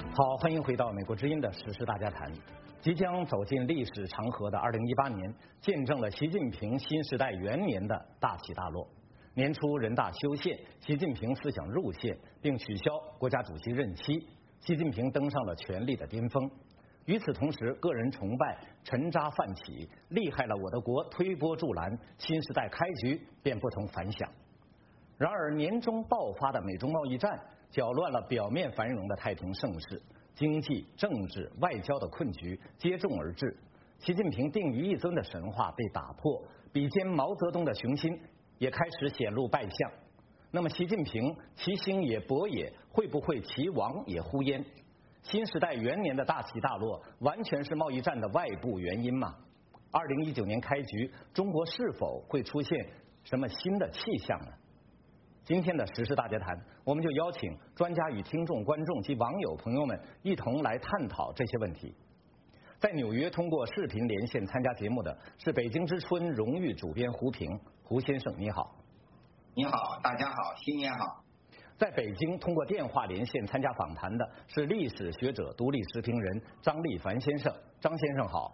好，欢迎回到美国之音的时事大家谈。即将走进历史长河的2018年，见证了习近平新时代元年的大起大落。年初人大修宪，习近平思想入宪，并取消国家主席任期，习近平登上了权力的巅峰。与此同时，个人崇拜沉渣泛起，厉害了我的国推波助澜，新时代开局便不同凡响。然而，年中爆发的美中贸易战搅乱了表面繁荣的太平盛世，经济、政治、外交的困局接踵而至。习近平定于一尊的神话被打破，比肩毛泽东的雄心也开始显露败相。那么，习近平其兴也勃也，会不会其亡也忽焉？新时代元年的大起大落，完全是贸易战的外部原因吗？2019年开局，中国是否会出现什么新的气象呢？今天的时事大家谈，我们就邀请专家与听众、观众及网友朋友们一同来探讨这些问题。在纽约通过视频连线参加节目的是北京之春荣誉主编胡平，胡先生你好。 你好，大家好，新年好。 在北京通过电话连线参加访谈的是历史学者、独立时评人张立凡先生，张先生好。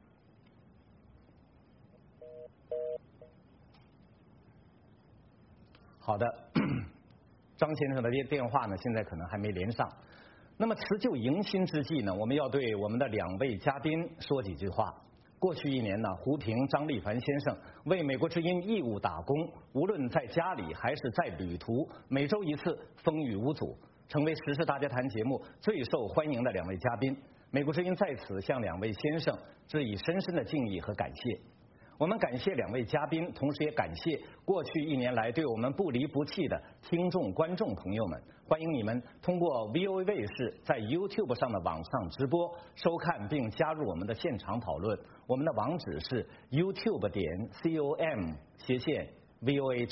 好的，张先生的电话呢，现在可能还没连上。那么辞旧迎新之际呢，我们要对我们的两位嘉宾说几句话。过去一年呢，胡平、张立凡先生为美国之音义务打工，无论在家里还是在旅途，每周一次，风雨无阻，成为时事大家谈节目最受欢迎的两位嘉宾。美国之音在此向两位先生致以深深的敬意和感谢。我们感谢两位嘉宾，同时也感谢过去一年来对我们不离不弃的听众、观众朋友们。欢迎你们通过 VOA 卫视在 YouTube 上的网上直播收看并加入我们的现场讨论。我们的网址是 youtube.com/VOA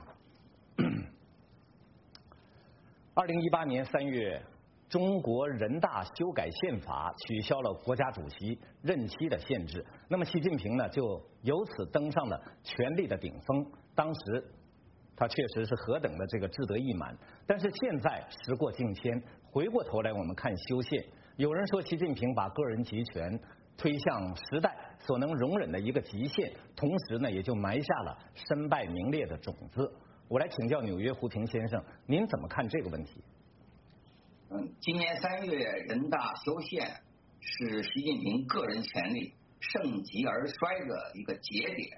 China。2018年3月。中国人大修改宪法，取消了国家主席任期的限制。那么习近平呢，就由此登上了权力的顶峰。当时他确实是何等的这个志得意满。但是现在时过境迁，回过头来我们看修宪，有人说习近平把个人集权推向时代所能容忍的一个极限，同时呢，也就埋下了身败名裂的种子。我来请教纽约胡平先生，您怎么看这个问题？ 今年3月人大修宪是习近平个人权力盛极而衰的一个节点。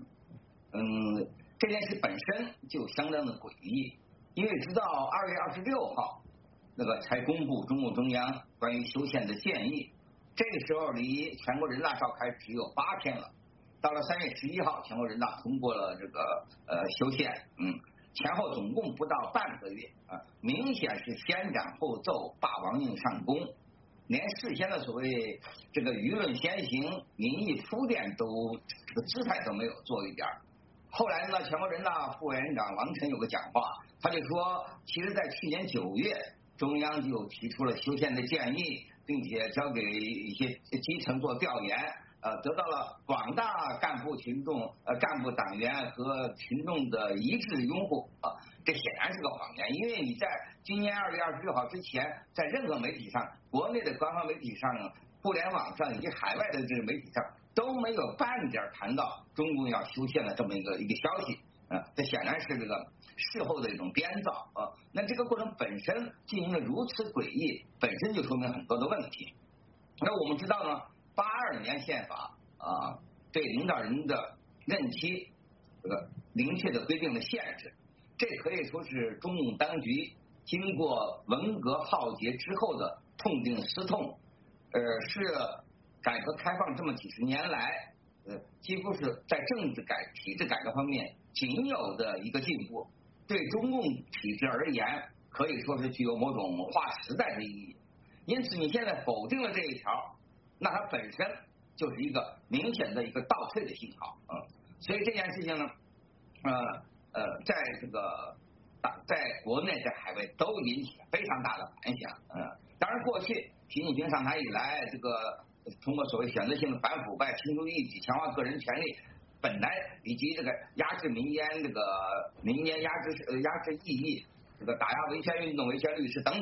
这件事本身就相当的诡异，因为直到2月26号那个才公布中共中央关于修宪的建议，这个时候离全国人大召开只有8天了。到了3月11号，全国人大通过了这个修宪，前后总共不到半个月啊，明显是先斩后奏，霸王硬上弓，连事先的所谓这个舆论先行、民意铺垫都这个姿态都没有做一点。后来呢，全国人大副委员长王晨有个讲话，他就说，其实在去年9月，中央就提出了修宪的建议，并且交给一些基层做调研。得到了广大干部群众、干部党员和群众的一致拥护啊，这显然是个谎言，因为你在今年2月26号之前，在任何媒体上，国内的官方媒体上、互联网上以及海外的这个媒体上都没有半点谈到中共要修宪的这么一个消息这显然是这个事后的一种编造啊。那这个过程本身进行的如此诡异，本身就说明很多的问题。那我们知道呢，82年宪法对领导人的任期这个明确的规定了限制，这可以说是中共当局经过文革浩劫之后的痛定思痛，是改革开放这么几十年来几乎是在政治体制改革方面仅有的一个进步，对中共体制而言可以说是具有某种划时代的意义。因此你现在否定了这一条，那它本身就是一个明显的一个倒退的信号所以这件事情呢在这个在国内在海外都引起了非常大的反响当然过去习近平上台以来，这个通过所谓选择性的反腐败、清除异己、强化个人权利，本来以及这个压制民间压制异议，这个打压维权运动、维权律师等等，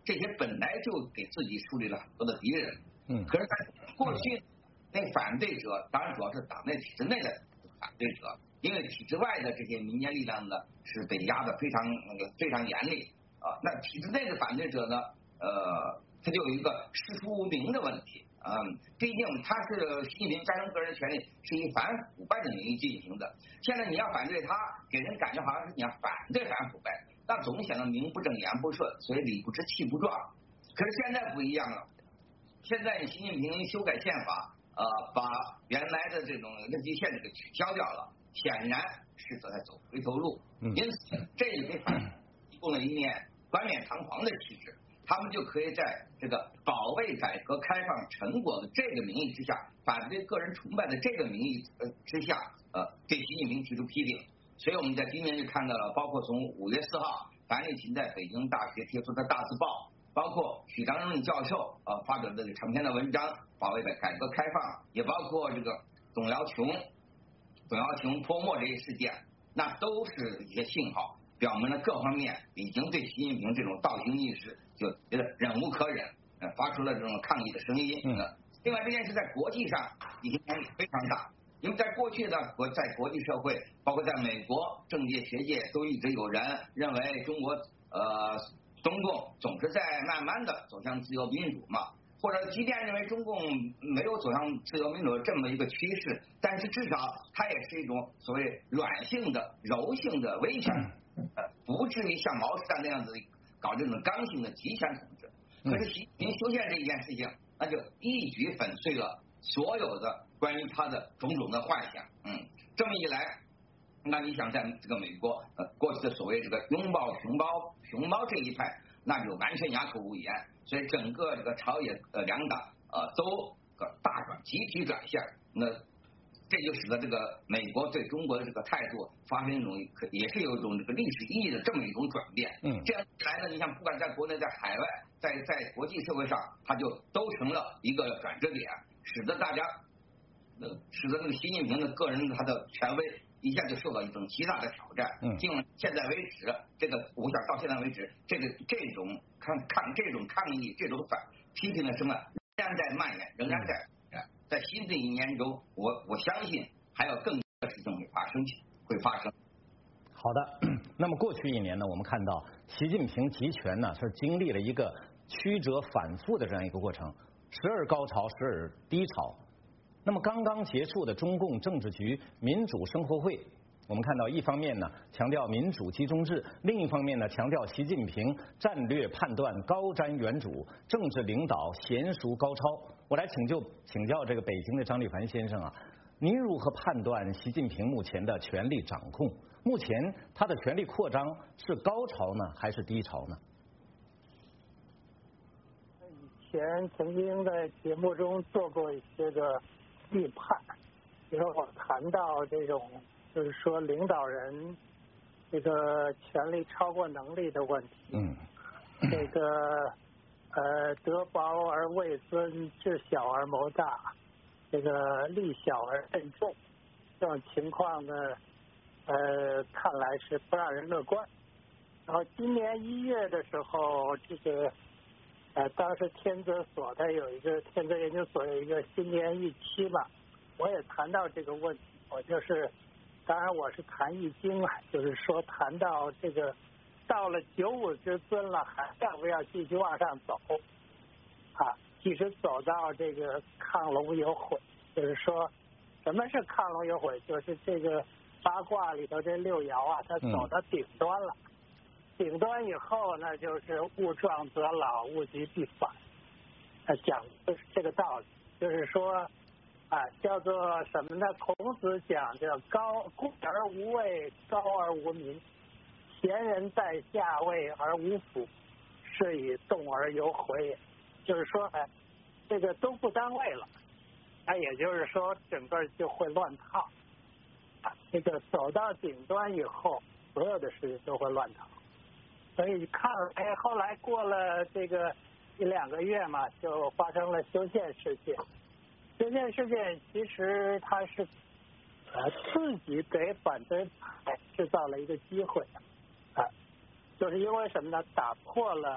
这些本来就给自己树立了很多的敌人。可是，在过去，那反对者当然主要是党内体制内的反对者，因为体制外的这些民间力量呢是被压得非常严厉啊。那体制内的反对者呢，他就有一个师出无名的问题。毕竟他是习近平战胜个人权利是以反腐败的名义进行的。现在你要反对他，给人感觉好像是你要反对反腐败，那总显得名不正言不顺，所以理不直气不壮。可是现在不一样了，现在习近平修改宪法，把原来的这种任期限制给取消掉了，显然是在走回头路。因此，这也给反提供了一面冠冕堂皇的气质。他们就可以在这个保卫改革开放成果的这个名义之下，反对个人崇拜的这个名义之下，对习近平提出批评。所以我们在今年就看到了，包括从5月4号樊丽琴在北京大学贴出的大字报，包括许章润教授发表的长篇的文章，保卫的改革开放，也包括这个董瑶琼泼墨这些事件，那都是一些信号，表明了各方面已经对习近平这种倒行逆施就觉得忍无可忍，发出了这种抗议的声音。另外这件事在国际上影响力非常大，因为在过去呢，在国际社会，包括在美国政界学界，都一直有人认为中国中共总是在慢慢的走向自由民主嘛，或者即便认为中共没有走向自由民主这么一个趋势，但是至少它也是一种所谓软性的、柔性的威权，不至于像毛泽东那样子搞这种刚性的集权统治。可是习近平修宪这一件事情，那就一举粉碎了所有的关于他的种种的幻想。这么一来，那你想在这个美国过去的所谓这个拥抱熊猫这一派，那就完全哑口无言。所以整个这个朝野两党都集体转向，那这就使得这个美国对中国的这个态度发生一种也是有一种这个历史意义的这么一种转变。这样一来呢，你想不管在国内在海外，在国际社会上，它就都成了一个转折点，使得那个习近平的个人他的权威一下就受到一种极大的挑战。现在为止，我想到现在为止，这种抗议、这种批评的声浪仍然在蔓延，仍然在新的一年中，我相信还有更多的事情会发生。 好的，那么过去一年呢，我们看到习近平集权呢是经历了一个曲折反复的这样一个过程，时而高潮，时而低潮。那么刚刚结束的中共政治局民主生活会，我们看到一方面呢强调民主集中制，另一方面呢强调习近平战略判断高瞻远瞩，政治领导娴熟高超。我来请教这个北京的张立凡先生啊，您如何判断习近平目前的权力掌控？目前他的权力扩张是高潮呢，还是低潮呢？ 以前曾经在节目中做过一些个预判，比如我谈到这种就是说领导人这个权力超过能力的问题。这个得薄而位尊，智小而谋大，这个力小而任重，这种情况呢，看来是不让人乐观。然后今年1月的时候，这个当时天泽研究所有一个新年预期嘛，我也谈到这个问题。当然我是谈易经了，就是说谈到这个到了95之尊了，还要不要继续往上走即使走到这个亢龙有悔，就是说什么是亢龙有悔？就是这个八卦里头这6爻它走到顶端了。顶端以后呢，就是物壮则老，物极必反。讲的是这个道理，就是说叫做什么呢？孔子讲叫贵而无位，高而无民。贤人在下位而无辅，是以动而有悔也。就是说这个都不当位了，也就是说整个就会乱套。这个走到顶端以后，所有的事情都会乱套。所以看后来过了这个1-2个月嘛，就发生了修宪事件。修宪事件其实它是自己给反对派制造了一个机会就是因为什么呢？打破了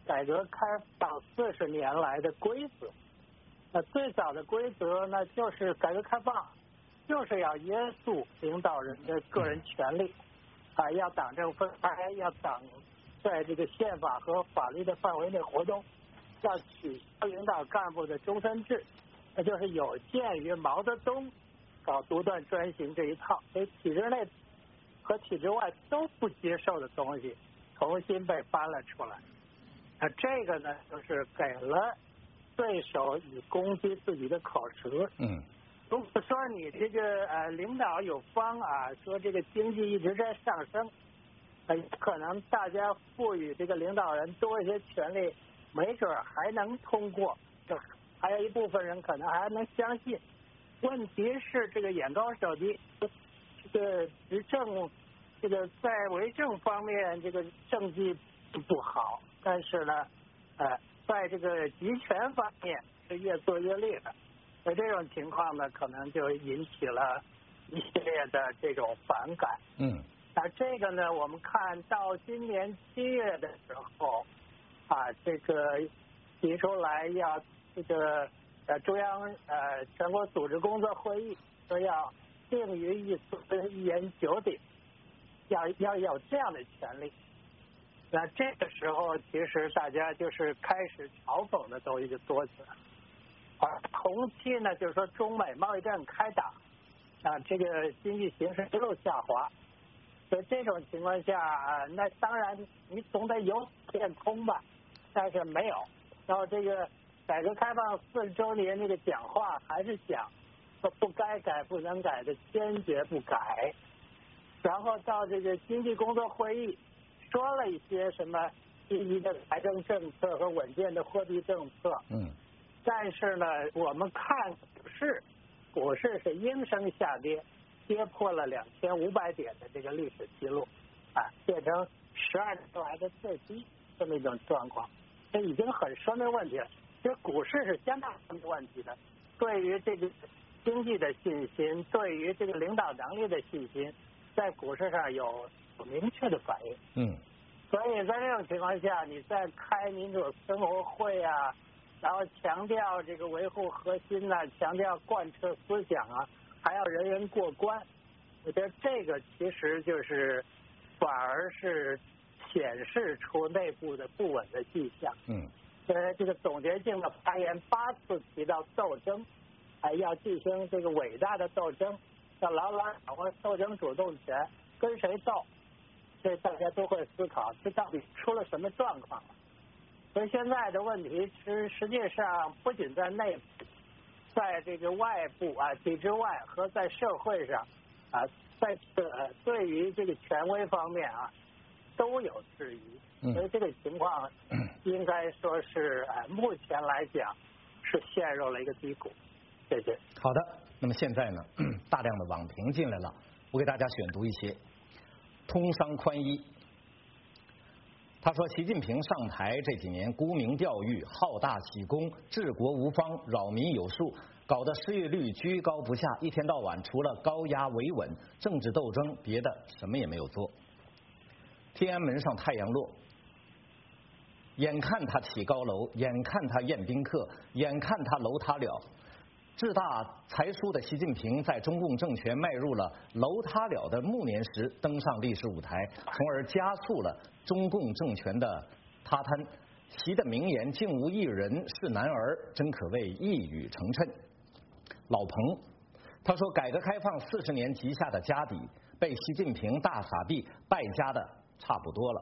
改革开放40年来的规则。最早的规则呢，就是改革开放就是要约束领导人的个人权利，要党政分开，要党在这个宪法和法律的范围内活动，要取消领导干部的终身制，那就是有鉴于毛泽东搞独断专行这一套，所以体制内和体制外都不接受的东西重新被搬了出来。这个呢，就是给了对手以攻击自己的口舌。如果说你这个领导有方说这个经济一直在上升，可能大家赋予这个领导人多一些权利，没准还能通过，还有一部分人可能还能相信。问题是这个眼高手低，这个执政这个在为政方面这个政绩不好，但是呢在这个集权方面是越做越厉害。所以这种情况呢，可能就引起了一系列的这种反感。这个呢，我们看到今年7月的时候，这个提出来要这个中央全国组织工作会议说要定于一言九鼎，要有这样的权利。那这个时候，其实大家就是开始嘲讽的东西就多起来了。同期呢，就是说中美贸易战开打，这个经济形势一路下滑，所以这种情况下那当然你总得有变通吧，但是没有。然后这个改革开放40周年这个讲话还是讲说不该改不能改的坚决不改，然后到这个经济工作会议说了一些什么积极的财政政策和稳健的货币政策。但是呢，我们看股市是应声下跌，跌破了2500点的这个历史记录，变成12年来的最低这么一种状况，这已经很说明问题了。其实股市是相当说明问题的，对于这个经济的信心，对于这个领导能力的信心，在股市上有明确的反应。所以在这种情况下，你再开民主生活会然后强调这个维护核心强调贯彻思想还要人人过关，我觉得这个其实就是反而是显示出内部的不稳的迹象。这个总结性的发言8次提到斗争，要进行这个伟大的斗争，要牢牢掌握斗争主动权，跟谁斗，这大家都会思考这到底出了什么状况了。所以现在的问题实际上不仅在内部，在这个外部体制外和在社会上在对于这个权威方面都有质疑。所以这个情况应该说是目前来讲是陷入了一个低谷。谢谢。 好的，那么现在呢，大量的网评进来了，我给大家选读一些。通商宽衣，他说习近平上台这几年沽名钓誉，好大喜功，治国无方，扰民有术，搞得失业率居高不下，一天到晚除了高压维稳、政治斗争，别的什么也没有做。天安门上太阳落，眼看他起高楼，眼看他宴宾客，眼看他楼塌了。志大才疏的习近平在中共政权迈入了楼塌了的暮年时登上历史舞台，从而加速了中共政权的塌摊。习的名言竟无一人是男儿，真可谓一语成谶。老彭他说改革开放40年积下的家底被习近平大撒币败家的差不多了。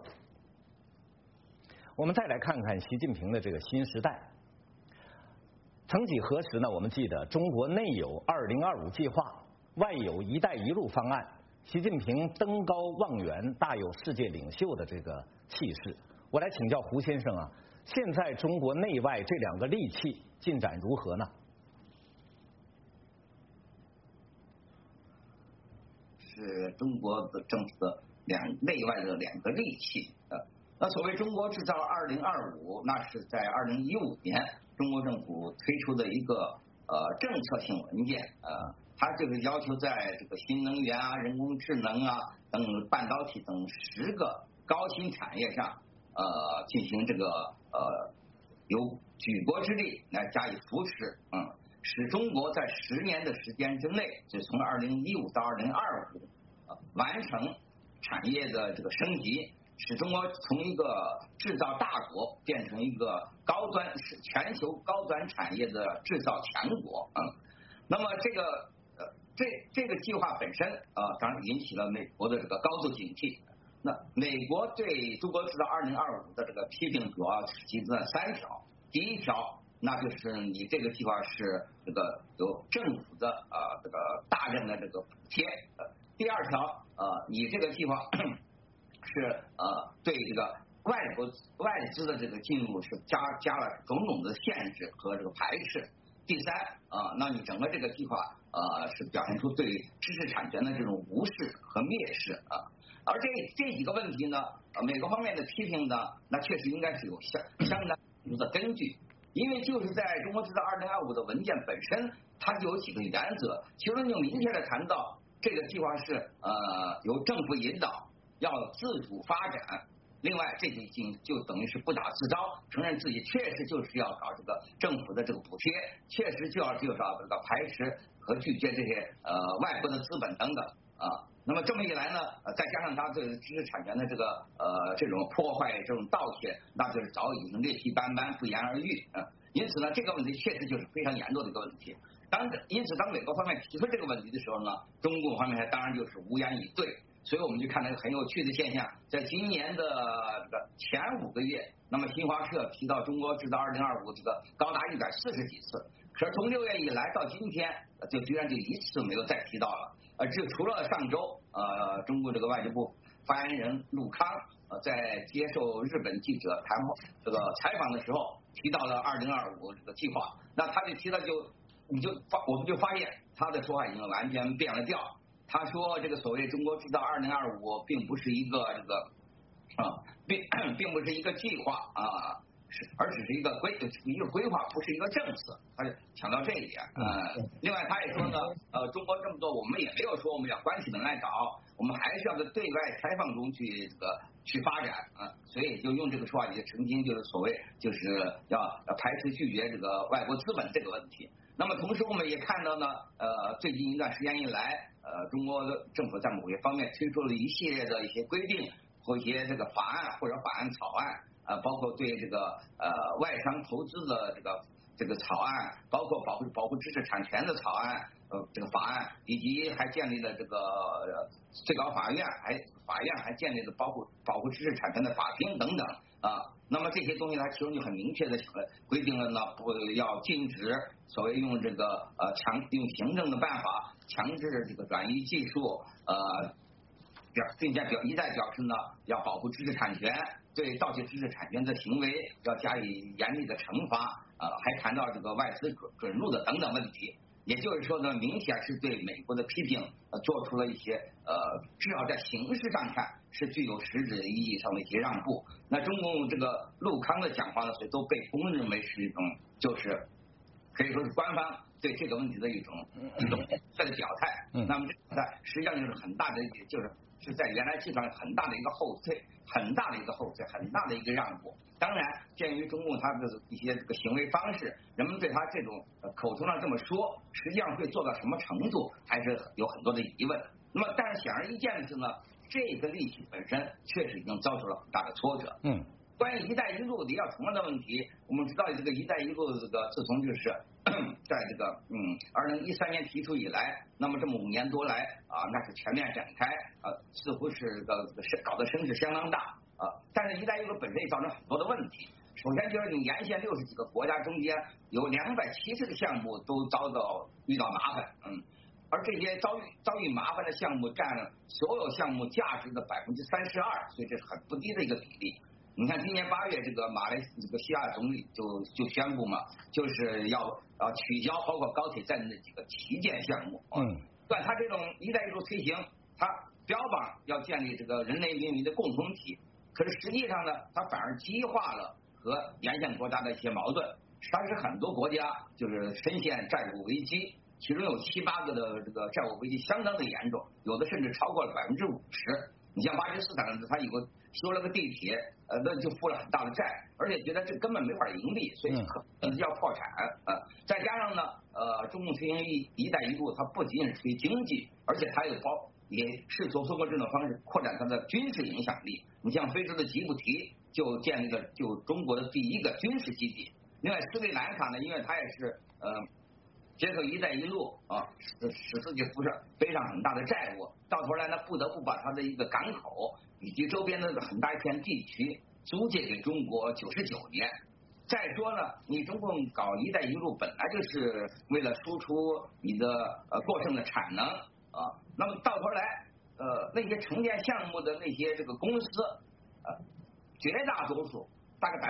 我们再来看看习近平的这个新时代。曾几何时呢，我们记得中国内有2025计划，外有一带一路方案，习近平登高望远，大有世界领袖的这个气势。我来请教胡先生现在中国内外这2个利器进展如何呢？ 是中国的政策内外的2个利器。那所谓中国制造2025，那是在2015年中国政府推出的一个政策性文件。它这个要求在这个新能源人工智能等半导体等10个高新产业上进行这个有举国之力来加以扶持，使中国在10年的时间之内，就从2015到2025，完成产业的这个升级，使中国从一个制造大国变成一个全球高端产业的制造强国。那么这个计划本身当然引起了美国的这个高度警惕。那美国对中国制造2025的这个批评主要集中在3条。第一条，那就是你这个计划是这个有政府的这个大量的这个补贴。第二条，你这个计划是对这个外资的这个进入是加了种种的限制和这个排斥。第三，那你整个这个计划是表现出对知识产权的这种无视和蔑视啊。而这几个问题呢，美国方面的批评呢，那确实应该是有相当的根据，因为就是在中国制造2025的文件本身，它就有几个原则，其中就明确的谈到这个计划是由政府引导，要自主发展。另外，这就等于是不打自招，承认自己确实就是要搞这个政府的这个补贴，确实就要这个排斥和拒绝这些外国的资本等等啊。那么这么一来呢，再加上他对知识产权的这个这种破坏、这种盗窃，那就是早已经劣迹斑斑、不言而喻啊。因此呢，这个问题确实就是非常严重的一个问题。因此，当美国方面提出这个问题的时候呢，中共方面当然就是无言以对。所以我们就看到一个很有趣的现象，在今年的前5个月，那么新华社提到中国制造2025这个高达140几次，可是从6月以来到今天，就居然就一次没有再提到了。这除了上周中国这个外交部发言人陆康在接受日本记者采访的时候提到了2025这个计划，那他就提到我们就发现他的说话已经完全变了调。他说这个所谓中国制造2025并不是一个并不是一个计划而只是一个规划，不是一个政策，他就强调这一点。另外他也说呢，中国这么多，我们也没有说我们要关起门来搞，我们还是要在对外开放中去发展所以就用这个说法，也澄清就是所谓就是要排斥拒绝这个外国资本这个问题。那么同时我们也看到呢，最近一段时间以来，中国的政府在某些方面推出了一系列的一些规定或一些这个法案或者法案草案，包括对这个外商投资的这个草案，包括保护知识产权的草案，这个法案，以及还建立了这个最高法院还建立了保护知识产权的法庭等等那么这些东西它其中就很明确的规定了呢，不要禁止所谓用这个用行政的办法强制这个转移技术并且一再表示呢要保护知识产权，对盗窃知识产权的行为要加以严厉的惩罚还谈到这个外资准入的等等问题。也就是说呢，明显是对美国的批评做出了一些至少在形式上看是具有实质意义上的一些让步。那中共这个陆康的讲话呢，所以都被公认为是一种就是可以说是官方对这个问题的一种的表态。那么这个表态实际上就是很大的是在原来基础上很大的一个后退，很大的一个让步。当然，鉴于中共他的一些这个行为方式，人们对他这种口头上这么说，实际上会做到什么程度，还是有很多的疑问。那么，但是显而易见的是呢，这个利息本身确实已经遭受了很大的挫折。关于“一带一路”的要重要的问题，我们知道这个“一带一路”这个自从就是在这个2013年提出以来，那么这么5年多来那是全面展开似乎是搞得声势相当大但是“一带一路”本身也造成很多的问题。首先就是你沿线60几个国家中间有270个项目都遇到麻烦而这些遭遇麻烦的项目占所有项目价值的32%，所以这是很不低的一个比例。你看今年8月这个西亚总理就宣布嘛，就是要取消包括高铁在内的几个旗舰项目但他这种“一带一路”推行，他标榜要建立这个人类命运的共同体，可是实际上呢，它反而激化了和沿线国家的一些矛盾，它使很多国家就是深陷债务危机，其中有7、8个的这个债务危机相当的严重，有的甚至超过了50%。你像巴基斯坦，它修了个地铁， 那就负了很大的债，而且觉得这根本没法盈利，所以可能要破产。再加上呢，中共推行一带一路，它不仅仅是推经济，而且它也试图通过这种方式扩展它的军事影响力。你像非洲的吉布提就建立了中国的第一个军事基地。另外斯里兰卡呢，因为它也是结合一带一路使自己背上很大的债务，到头来呢不得不把它的一个港口以及周边的很大一片地区租借给中国99年。再说呢，你中共搞一带一路本来就是为了输出你的过剩的产能那么到头来那些承建项目的那些这个公司绝大多数大概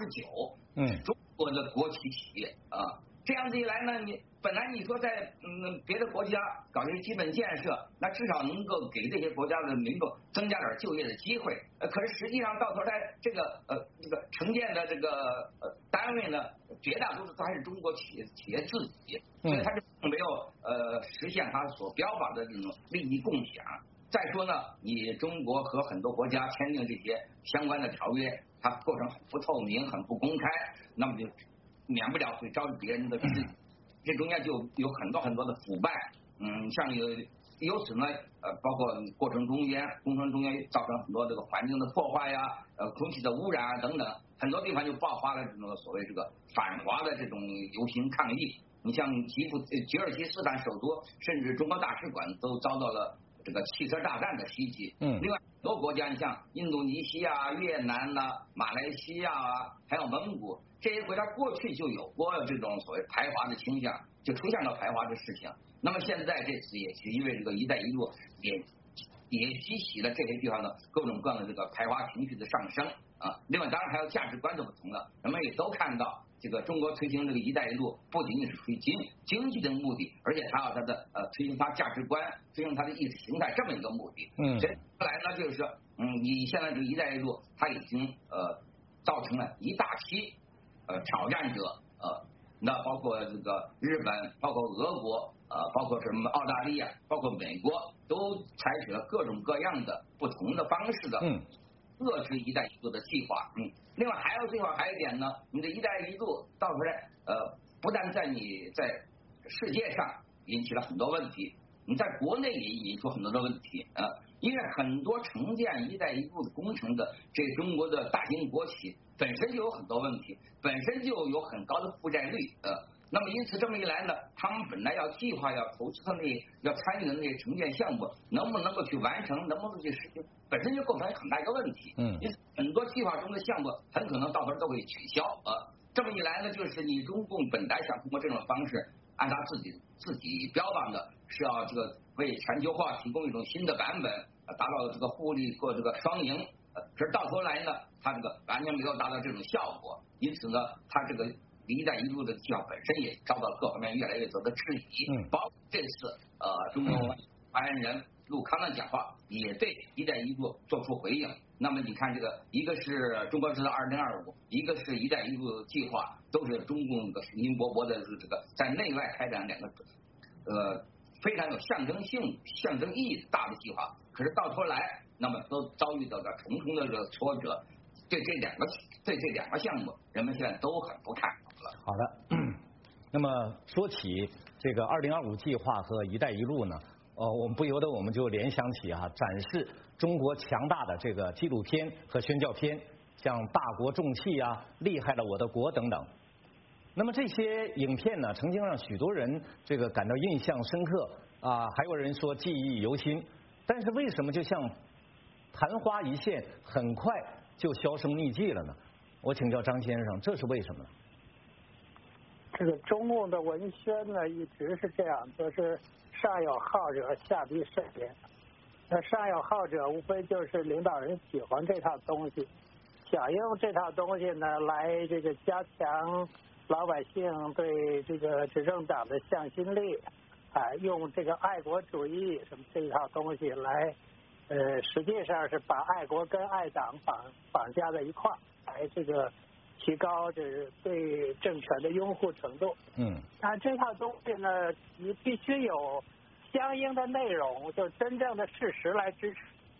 89%中国的国企企业这样子一来呢，本来你说在别的国家搞这些基本建设，那至少能够给这些国家的民众增加点就业的机会。可是实际上到头来，这个承建的这个单位呢，绝大多数都还是中国企业自己，所以他就没有实现他所标榜的这种利益共享。再说呢，你中国和很多国家签订这些相关的条约，它过程很不透明、很不公开，那么就免不了会招致别人的质疑，这中间就有很多很多的腐败，像由此呢，包括工程中间造成很多这个环境的破坏呀，空气的污染等等，很多地方就爆发了这种所谓这个反华的这种游行抗议。你像吉尔吉斯坦首都，甚至中国大使馆都遭到了这个汽车炸弹的袭击。另外很多国家，你像印度尼西亚、越南马来西亚还有蒙古。这些国家过去就有过这种所谓排华的倾向，就出现了排华的事情。那么现在这次也是因为这个一带一路也激起了这些地方的各种各样的这个排华情绪的上升另外当然还有价值观的不同了，人们也都看到这个中国推行这个一带一路不仅仅是出于经济的目的，而且它有它的推行它价值观、推行它的意识形态这么一个目的。所以后来呢，就是说你现在这个一带一路它已经造成了一大批挑战者那包括这个日本，包括俄国包括什么澳大利亚，包括美国，都采取了各种各样的不同的方式的遏制一带一路的计划。另外还有一点呢，你的一带一路到头来不但在世界上引起了很多问题，你在国内也引出很多的问题因为很多承建一带一路的工程的这中国的大型国企本身就有很多问题，本身就有很高的负债率那么因此这么一来呢，他们本来要计划要投资的要参与的那些承建项目能不能够去完成，能不能去实行，本身就构成很大一个问题。因此很多计划中的项目很可能到头都会取消这么一来呢，就是你中共本来想通过这种方式，按他自己标榜的是要这个为全球化提供一种新的版本，达到这个互利或这个双赢。可是到头来呢，他这个完全没有达到这种效果，因此呢，他这个一带一路的计划本身也遭到各方面越来越多的质疑。包括这次中国发言人陆康的讲话也对一带一路做出回应。那么你看这个，一个是中国制造2025，一个是一带一路计划，都是中共雄心勃勃的这个在内外开展两个非常有象征意义大的计划。可是到头来，那么都遭遇到了重重的这个挫折。对这两个项目，人们现在都很不看好了。 好的，那么说起这个2025计划和一带一路呢，我们不由得我们就联想起展示中国强大的这个纪录片和宣教片，像《大国重器》厉害了我的国等等。那么这些影片呢，曾经让许多人这个感到印象深刻还有人说记忆犹新。但是为什么就像昙花一现，很快就销声匿迹了呢？我请教张先生，这是为什么呢？ 这个中共的文宣呢，一直是这样，就是上有好者，下必甚焉。那上有好者，无非就是领导人喜欢这套东西，想用这套东西呢来这个加强老百姓对这个执政党的向心力用这个爱国主义什么这一套东西来实际上是把爱国跟爱党绑架在一块儿，来这个提高这个对政权的拥护程度。但这套东西呢，你必须有相应的内容，就真正的事实来支持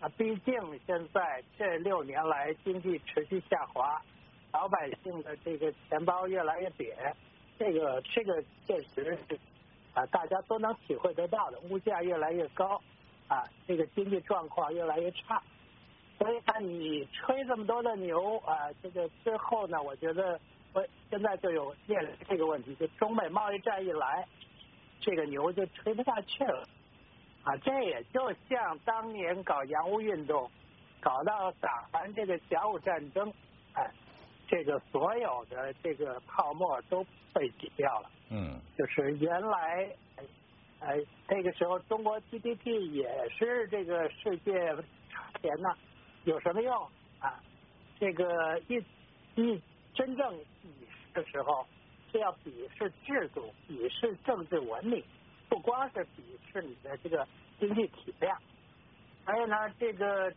毕竟现在这6年来经济持续下滑，老百姓的这个钱包越来越瘪，这个确实是大家都能体会得到的，物价越来越高，这个经济状况越来越差。所以你吹这么多的牛这个之后呢，我觉得现在就有面临这个问题，就中美贸易战一来，这个牛就吹不下去了这也就像当年搞洋务运动，搞到打完这个甲午战争，这个所有的这个泡沫都被挤掉了。就是原来那个时候中国 GDP 也是这个世界前呢，有什么用这个真正比试的时候是要比试制度，比试政治文明，不光是比试你的这个经济体量。所以呢，这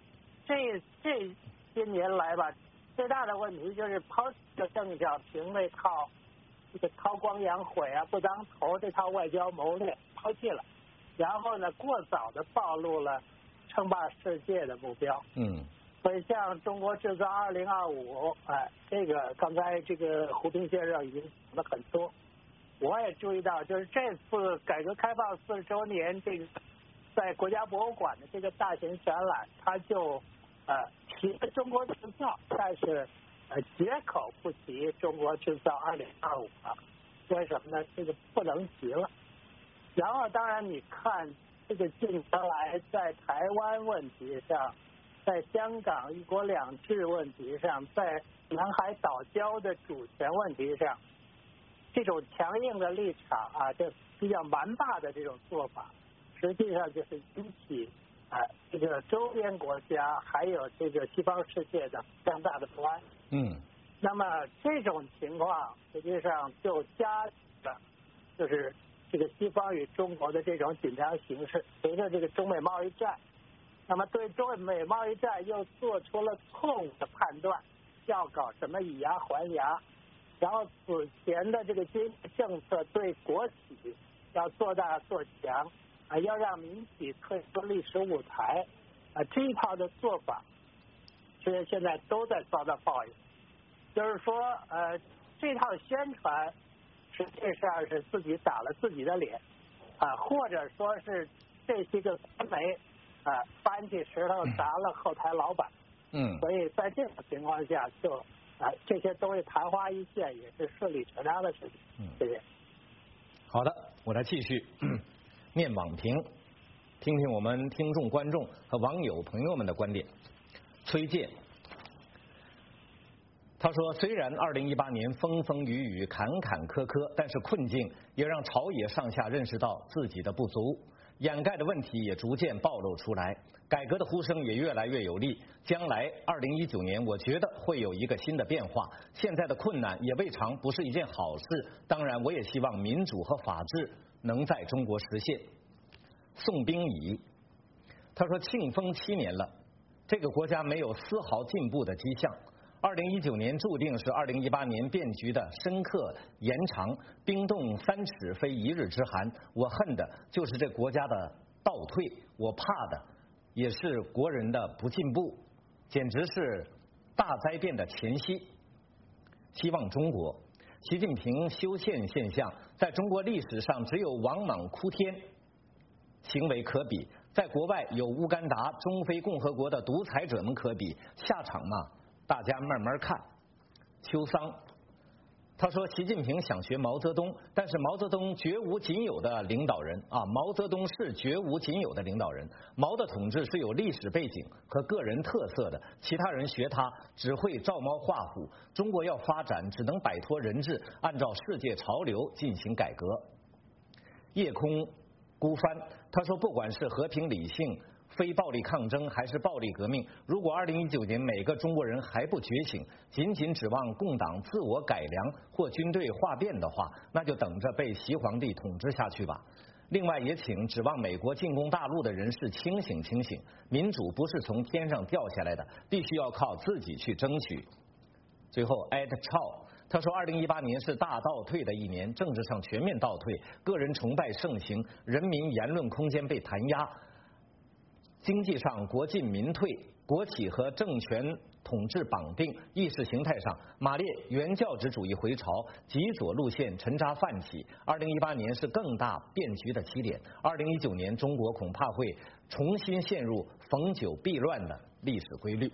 些年来吧，最大的问题就是抛弃了邓小平那套这个韬光养晦不当头这套外交谋略，抛弃了，然后呢，过早的暴露了称霸世界的目标。所以像中国制造2025，这个刚才这个胡平先生已经讲了很多，我也注意到，就是这次改革开放40周年，这个在国家博物馆的这个大型展览，它就提了中国制造，但是绝口不提中国制造2025为什么呢？这个不能提了。然后当然你看这个近年来在台湾问题上，在香港1国2制问题上，在南海岛礁的主权问题上，这种强硬的立场这比较蛮霸的这种做法，实际上就是引起这个周边国家还有这个西方世界的非常大的不安。那么这种情况实际上就加剧了就是这个西方与中国的这种紧张形势。随着这个中美贸易战，那么对中美贸易战又做出了错误的判断，要搞什么以牙还牙，然后此前的这个经济政策对国企要做大做强要让民企退出历史舞台这一套的做法，其实现在都在遭到报应。就是说这套宣传实际上是自己打了自己的脸或者说是这些个官媒搬起石头砸了后台老板。所以在这种情况下，就这些东西昙花一现，也是顺理成章的事情。谢谢。 好的，我来继续念网评，听听我们听众、观众和网友朋友们的观点。崔健他说，虽然2018年风风雨雨、坎坎坷坷，但是困境也让朝野上下认识到自己的不足，掩盖的问题也逐渐暴露出来，改革的呼声也越来越有力。将来2019年，我觉得会有一个新的变化。现在的困难也未尝不是一件好事。当然，我也希望民主和法治能在中国实现。宋冰乙他说，庆丰7年了，这个国家没有丝毫进步的迹象。2019年注定是2018年变局的深刻延长，冰冻3尺非一日之寒。我恨的就是这国家的倒退，我怕的也是国人的不进步，简直是大灾变的前夕。希望中国，习近平修宪现象在中国历史上只有王莽哭天行为可比，在国外有乌干达、中非共和国的独裁者们可比，下场嘛，大家慢慢看。秋桑他说，习近平想学毛泽东，但是毛泽东绝无仅有的领导人毛泽东是绝无仅有的领导人。毛的统治是有历史背景和个人特色的，其他人学他只会照猫画虎。中国要发展，只能摆脱人治，按照世界潮流进行改革。夜空孤帆他说，不管是和平理性、非暴力抗争还是暴力革命，如果2019年每个中国人还不觉醒，仅仅指望共党自我改良或军队哗变的话，那就等着被习皇帝统治下去吧。另外也请指望美国进攻大陆的人士清醒清醒，民主不是从天上掉下来的，必须要靠自己去争取。最后艾特超他说，2018年是大倒退的一年，政治上全面倒退，个人崇拜盛行，人民言论空间被弹压， 经济上国进民退，国企和政权统治绑定，意识形态上马列原教旨主义回潮，极左路线沉渣泛起。2018年是更大变局的起点。2019年中国恐怕会重新陷入逢九必乱的历史规律。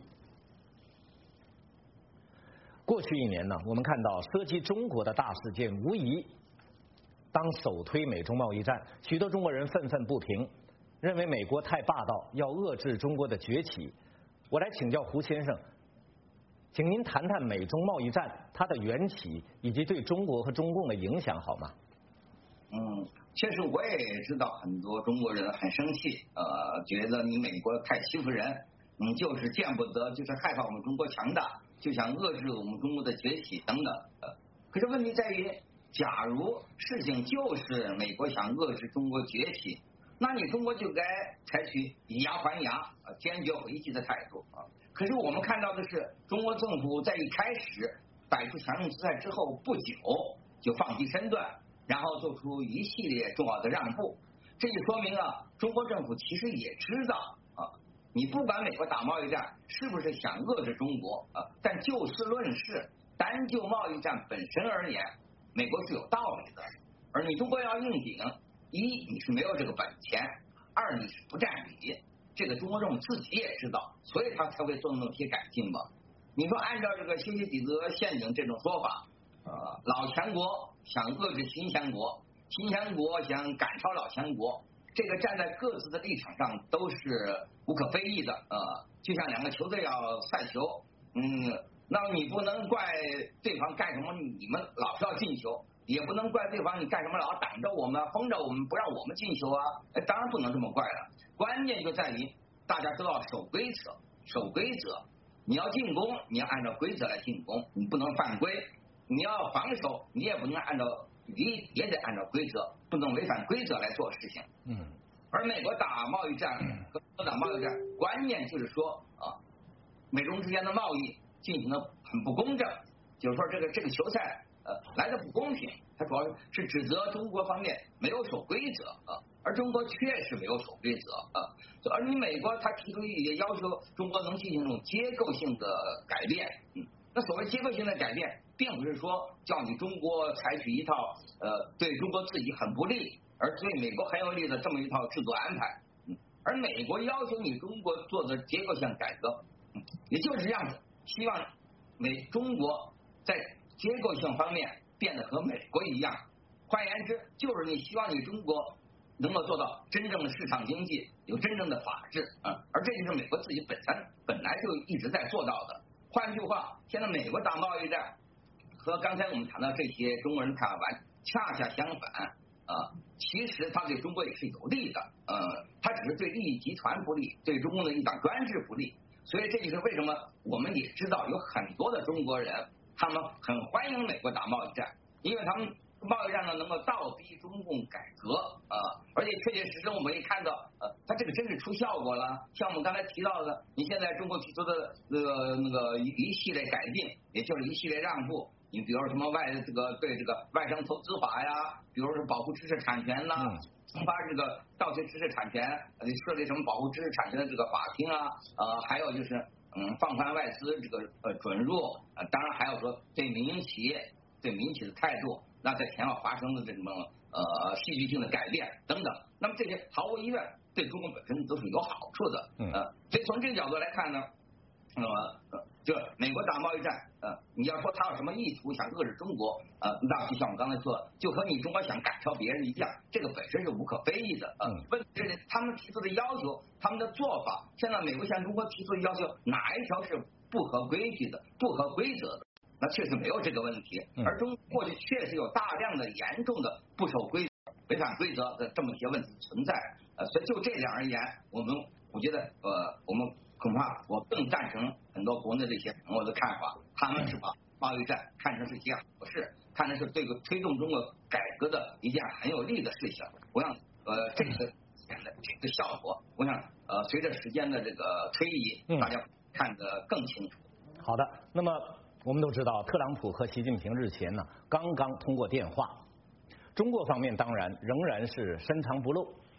过去一年呢，我们看到涉及中国的大事件无疑当首推美中贸易战，许多中国人愤愤不平，认为美国太霸道，要遏制中国的崛起。我来请教胡先生，请您谈谈美中贸易战它的缘起以及对中国和中共的影响好吗？ 其实我也知道很多中国人很生气，觉得你美国太欺负人，就是见不得，就是害怕我们中国强大，就想遏制我们中国的崛起等等。可是问题在于，假如事情就是美国想遏制中国崛起，那你中国就该采取以牙还牙、坚决回击的态度啊。可是我们看到的是，中国政府在一开始摆出强硬姿态之后不久就放低身段，然后做出一系列重要的让步。这就说明啊，中国政府其实也知道啊，你不管美国打贸易战是不是想遏制中国啊，但就事论事，单就贸易战本身而言，美国是有道理的。而你中国要硬顶，一你是没有这个本钱，二你是不占理，这个中国政府自己也知道，所以他才会做那么些改进嘛。你说按照这个修昔底德陷阱这种说法，老强国想遏制新强国，新强国想赶超老强国，这个站在各自的立场上都是无可非议的。就像两个球队要赛球，那你不能怪对方干什么，你们老是要进球，也不能怪对方你干什么老挡着我们、封着我们，不让我们进球啊！当然不能这么怪了。关键就在于大家都要守规则，守规则。你要进攻，你要按照规则来进攻，你不能犯规；你要防守，你也不能按照，你也得按照规则，不能违反规则来做事情。而美国打贸易战和中国打贸易战，关键就是说美中之间的贸易进行的很不公正，就是说这个球赛来的不公平，它主要是指责中国方面没有守规则而中国确实没有守规则而你美国他提出也要求中国能进行这种结构性的改变，那所谓结构性的改变，并不是说叫你中国采取一套对中国自己很不利而对美国很有利的这么一套制度安排，而美国要求你中国做的结构性改革，也就是这样子，希望中国在结构性方面变得和美国一样，换言之，就是你希望你中国能够做到真正的市场经济，有真正的法治而这就是美国自己本来就一直在做到的。换句话，现在美国打贸易战和刚才我们谈到这些中国人看法恰恰相反其实他对中国也是有利的他只是对利益集团不利，对中共的一党专制不利。所以这就是为什么我们也知道有很多的中国人他们很欢迎美国打贸易战，因为他们贸易战呢能够倒逼中共改革而且确确实实我们也看到它这个真是出效果了。像我们刚才提到的，你现在中国提出的那个一系列改进，也就是一系列让步，你比如说什么对这个外商投资法呀，比如说保护知识产权呐发这个盗窃知识产权，设立什么保护知识产权的这个法庭还有就是放宽外资这个准入当然还有说对民营企业的态度，那在前要发生的这种戏剧性的改变等等，那么这些毫无疑问对中国本身都是有好处的所以从这个角度来看呢就美国打贸易战你要说他有什么意图想遏制中国那就像我刚才说的，就和你中国想赶超别人一样，这个本身是无可非议的问题是他们提出的要求，他们的做法，现在美国向中国提出的要求哪一条是不合规矩的、不合规则的？那确实没有这个问题而中国过去确实有大量的严重的不守规则、违反规则的这么一些问题存在所以就这点而言，我觉得我们恐怕我更赞成很多国内的一些朋友的看法，他们是把贸易战看成是一件好事，看成是对推动中国改革的一件很有利的事情。我想这个效果，我想随着时间的这个推移大家看得更清楚。 好的，那么我们都知道特朗普和习近平日前呢刚刚通过电话，中国方面当然仍然是深藏不露。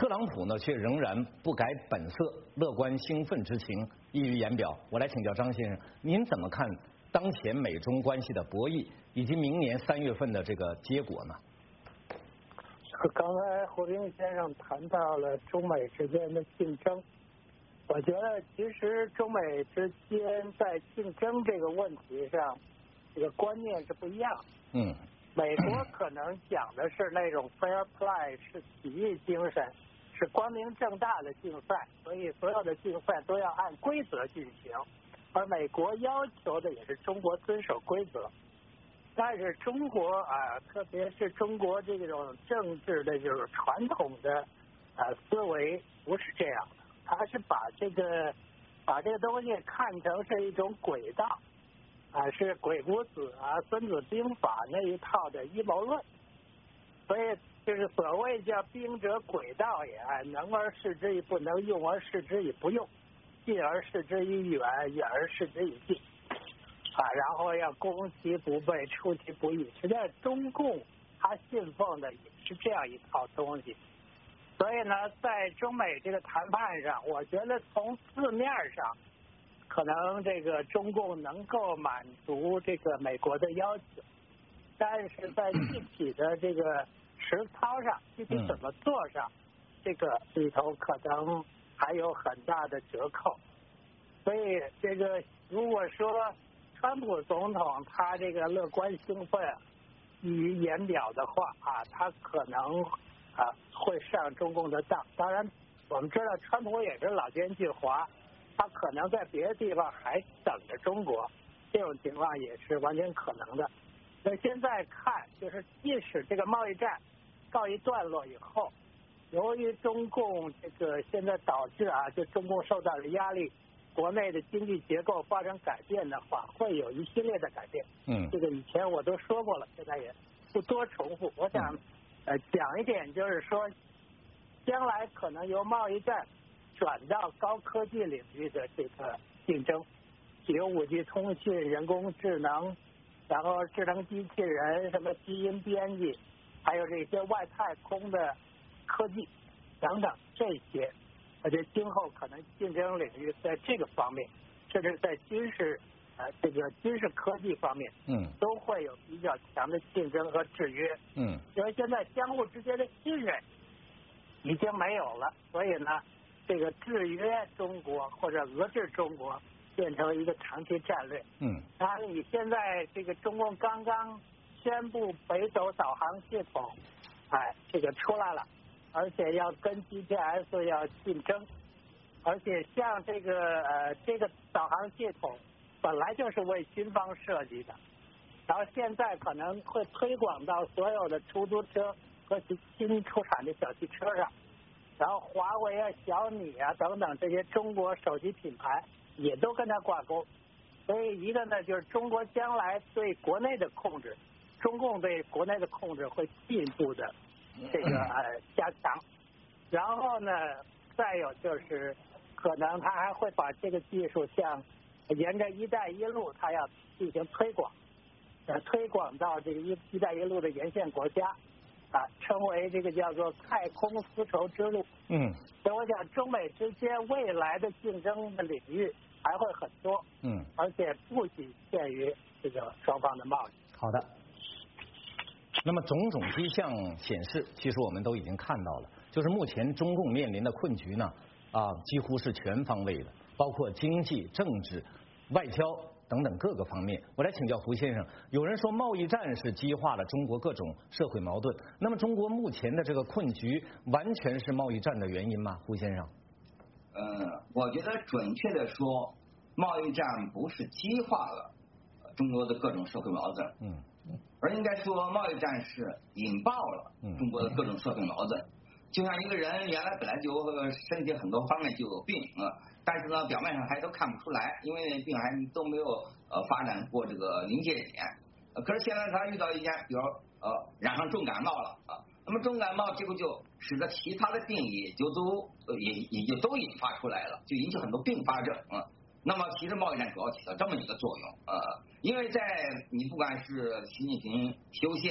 特朗普呢却仍然不改本色，乐观兴奋之情溢于言表。我来请教张先生，您怎么看当前美中关系的博弈，以及明年3月份的这个结果呢？ 刚才胡平先生谈到了中美之间的竞争，我觉得其实中美之间在竞争这个问题上，这个观念是不一样。美国可能讲的是那种 fair play， 是体育精神，是光明正大的竞赛，所以所有的竞赛都要按规则进行。而美国要求的也是中国遵守规则。但是中国啊，特别是中国这种政治的就是传统的思维不是这样的，他是把这个东西看成是一种轨道是鬼谷子孙子兵法那一套的阴谋论，所以就是所谓叫兵者诡道也，能而示之以不能，用而示之以不用，近而示之以远，远而示之以近然后要攻其不备，出其不意。实际上中共他信奉的也是这样一套东西，所以呢，在中美这个谈判上，我觉得从字面上可能这个中共能够满足这个美国的要求，但是在具体的这个实操上，具体怎么做上，这个里头可能还有很大的折扣。所以这个如果说川普总统他这个乐观兴奋溢于言表的话他可能会上中共的当。当然我们知道川普也是老奸巨猾，他可能在别的地方还等着中国，这种情况也是完全可能的。那现在看，就是即使这个贸易战告一段落以后，由于中共这个现在导致就中共受到的压力，国内的经济结构发生改变的话，会有一系列的改变。这个以前我都说过了，现在也不多重复。我想讲一点，就是说将来可能由贸易战转到高科技领域的这个竞争，比如5G 通讯、人工智能，然后智能机器人、什么基因编辑，还有这些外太空的科技等等这些。而且今后可能竞争领域在这个方面，甚至在军事这个军事科技方面，都会有比较强的竞争和制约。因为现在相互之间的信任已经没有了，所以呢，这个制约中国或者遏制中国变成一个长期战略。当然，你现在这个中共刚刚宣布北斗导航系统，这个出来了。而且要跟 GPS 要竞争，而且像这个导航系统本来就是为军方设计的，然后现在可能会推广到所有的出租车和新出产的小汽车上，然后华为小米等等这些中国手机品牌也都跟它挂钩，所以一个呢就是中国将来对国内的控制，中共对国内的控制会进一步的这个加强，然后呢，再有就是可能他还会把这个技术像沿着一带一路，他要进行推广，推广到这个一带一路的沿线国家称为这个叫做太空丝绸之路。所以我想中美之间未来的竞争的领域还会很多。而且不仅限于这个双方的贸易。 好的。那么种种迹象显示，其实我们都已经看到了，就是目前中共面临的困局呢，几乎是全方位的，包括经济、政治、外交等等各个方面。我来请教胡先生，有人说贸易战是激化了中国各种社会矛盾，那么中国目前的这个困局完全是贸易战的原因吗？胡先生？ 我觉得准确的说，贸易战不是激化了中国的各种社会矛盾。而应该说，贸易战是引爆了中国的各种社会矛盾。就像一个人原来本来就身体很多方面就有病但是呢表面上还都看不出来，因为病还都没有发展过这个临界点。可是现在他遇到一件，比如染上重感冒了那么重感冒结果就使得其他的病也就都引发出来了，就引起很多并发症那么其实贸易战主要起到这么一个作用因为在你不管是习近平修宪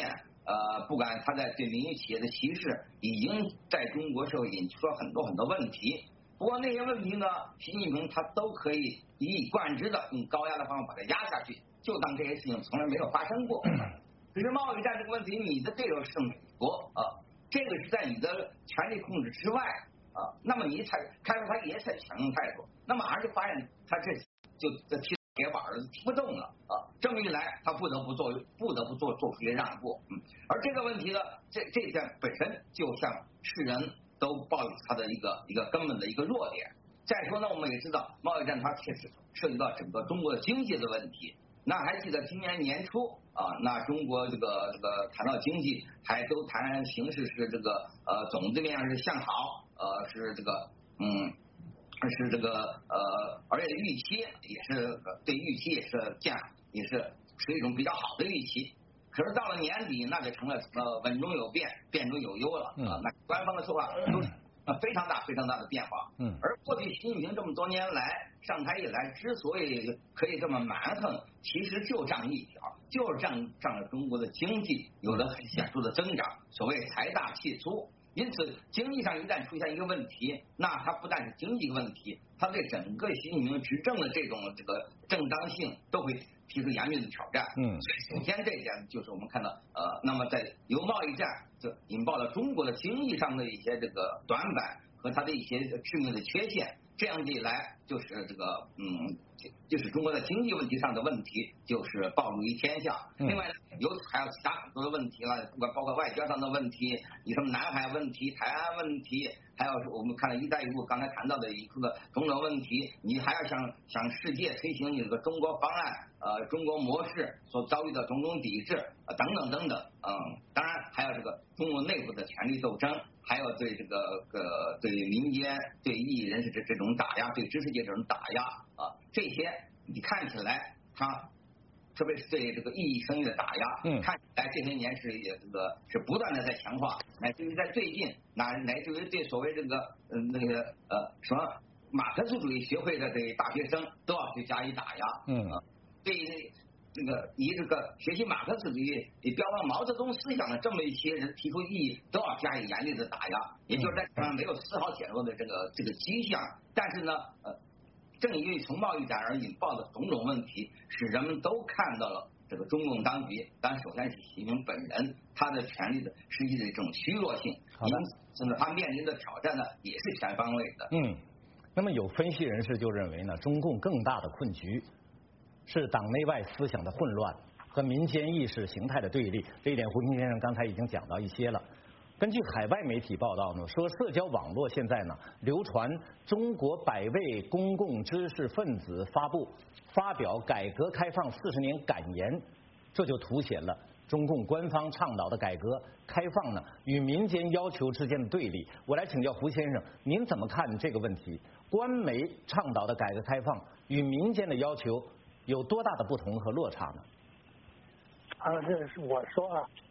不管他在对民营企业的歧视，已经在中国社会引出了很多很多问题。不过那些问题呢，习近平他都可以一以贯之的用高压的方法把它压下去，就当这些事情从来没有发生过。可是贸易战这个问题，你的对手是美国这个是在你的权力控制之外那么你开始他也采强硬态度，那马上就发现他这就踢铁板了，踢不动了这么一来，他不得不做出一些让步。而这个问题呢，这点本身就向世人都暴露他的一个根本的一个弱点。再说呢，我们也知道贸易战它确实涉及到整个中国的经济的问题。那还记得今年年初那中国这个谈到经济，还都谈形势是这个总体面上是向好，是这个是这个而且预期也是对预期也是一种比较好的预期。可是到了年底，那就成了什么稳中有变，变中有忧了那官方的说法都是非常大的变化。而过去习近平这么多年来上台以来，之所以可以这么蛮横，其实就仗一条，就是仗着中国的经济有了很显著的增长，所谓财大气粗。因此，经济上一旦出现一个问题，那它不但是经济问题，它对整个习近平执政的这个正当性都会提出严峻的挑战。所以首先这一点就是我们看到那么在由贸易战就引爆了中国的经济上的一些这个短板和它的一些致命的缺陷，这样一来就是就是中国在经济问题上的问题就是暴露于天下。另外还有其他很多的问题了，不管包括外交上的问题，你什么南海问题、台湾问题，还有我们看到一带一路刚才谈到的一个种种问题，你还要向世界推行你这个中国方案中国模式所遭遇的种种抵制等等等等。当然还有这个中国内部的权力斗争，还有对这个对民间对异议人士这种打压，对知识界这种打压这些你看起来他特别是对这个异议声音的打压，看起来这些年是不断的在强化，乃至于在最近乃至于对所谓这个什么马克思主义学会的这大学生都要去加以打压。对以这个学习马克思主义标榜毛泽东思想的这么一些人提出异议，都要加以严厉的打压，也就是在没有丝毫减弱的这个迹象。但是呢正因为从贸易战而引爆的种种问题，使人们都看到了这个中共当局，当然首先是习近平本人他的权力的实际的这种虚弱性，因此呢他面临的挑战呢也是全方位的。 那么有分析人士就认为呢，中共更大的困局是党内外思想的混乱和民间意识形态的对立，这一点胡平先生刚才已经讲到一些了。根据海外媒体报道呢，说社交网络现在呢流传中国100位公共知识分子发表改革开放40年感言，这就凸显了中共官方倡导的改革开放呢与民间要求之间的对立。我来请教胡先生，您怎么看这个问题？官媒倡导的改革开放与民间的要求有多大的不同和落差呢？ 这是我说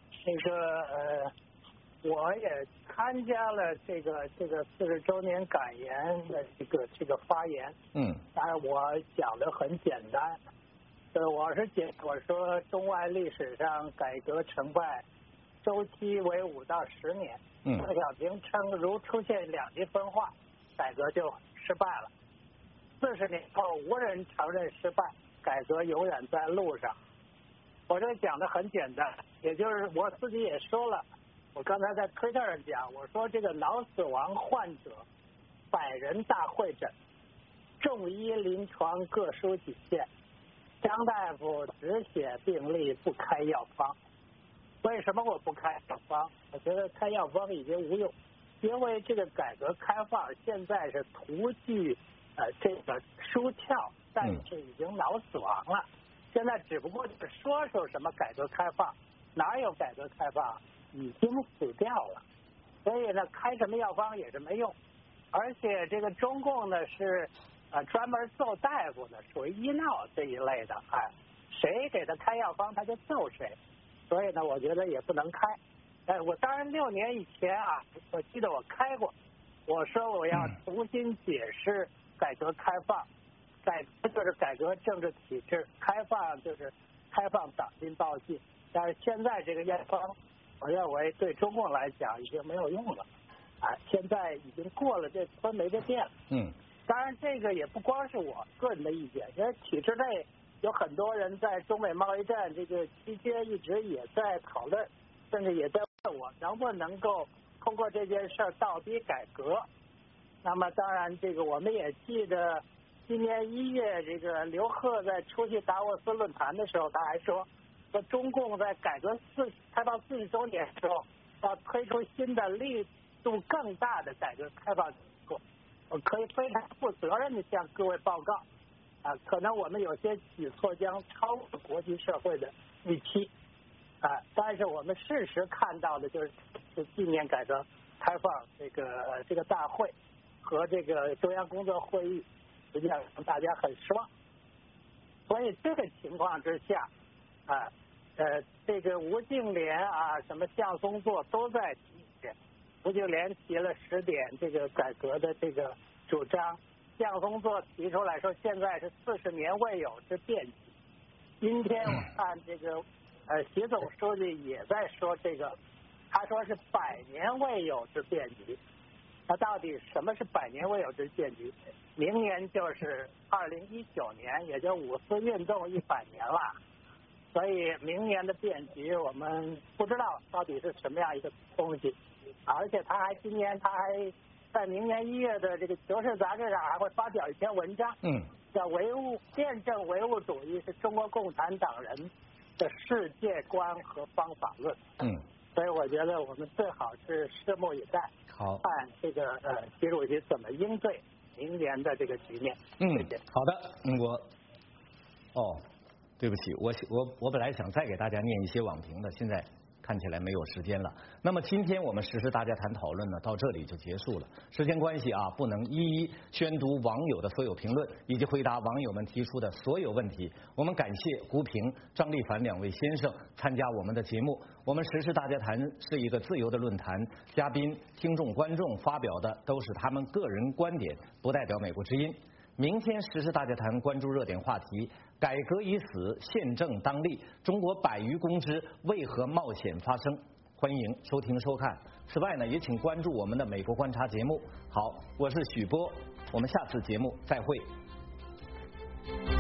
我也参加了这个40周年感言的这个发言。当然我讲的很简单，我说中外历史上改革成败周期为5到10年。邓小平称，如出现2极分化，改革就失败了。40年后无人承认失败，改革永远在路上。我这讲的很简单，也就是我自己也说了，我刚才在推特上讲，我说这个脑死亡患者100人大会诊，众医临床各抒己见，张大夫只写病历不开药方。为什么我不开药方？我觉得开药方已经无用，因为这个改革开放现在是图具这个书翘，但是已经脑死亡了。现在只不过就是说什么改革开放，哪有改革开放？已经死掉了。所以呢，开什么药方也是没用。而且这个中共呢是专门揍大夫的，属于医闹这一类的，谁给他开药方他就揍谁。所以呢，我觉得也不能开。我当然6年以前我记得我开过，我说我要重新解释改革开放，改革就是改革政治体制，开放就是开放党禁报信。但是现在这个药方我认为对中共来讲已经没有用了，现在已经过了这村没这店了。当然这个也不光是我个人的意见，因为体制内有很多人在中美贸易战这个期间一直也在讨论，甚至也在问我能不能够通过这件事倒逼改革。那么当然这个我们也记得今年1月这个刘鹤在出席达沃斯论坛的时候，他还说中共在改革开放40周年的时候要推出新的力度更大的改革开放举措。我可以非常负责任的向各位报告，可能我们有些举措将超过国际社会的预期，但是我们事实看到的就是纪念改革开放这个大会和这个中央工作会议，实际上让大家很失望。所以这个情况之下，这个吴敬琏什么向松作都在提。吴敬琏提了10点这个改革的这个主张，向松作提出来说现在是40年未有之变局。今天我看这个习总书记也在说这个，他说是100年未有之变局。那到底什么是100年未有之变局？明年就是2019年，也就5四运动100年了。所以明年的变局我们不知道到底是什么样一个东西。而且今年他还在明年1月的这个《求是》杂志上还会发表一篇文章，叫辩证唯物主义是中国共产党人的世界观和方法论。所以我觉得我们最好是拭目以待， 好， 看这个习主席怎么应对明年的这个局面。谢谢。 好的，对不起，我本来想再给大家念一些网评的，现在看起来没有时间了。那么今天我们时事大家谈讨论呢，到这里就结束了。时间关系不能一一宣读网友的所有评论，以及回答网友们提出的所有问题。我们感谢胡平、张立凡2位先生参加我们的节目。我们时事大家谈是一个自由的论坛，嘉宾、听众、观众发表的都是他们个人观点，不代表美国之音。明天时事大家谈关注热点话题：改革已死，宪政当立，中国百余公知为何冒险发生？欢迎收听收看。此外呢，也请关注我们的美国观察节目。好，我是许波，我们下次节目再会。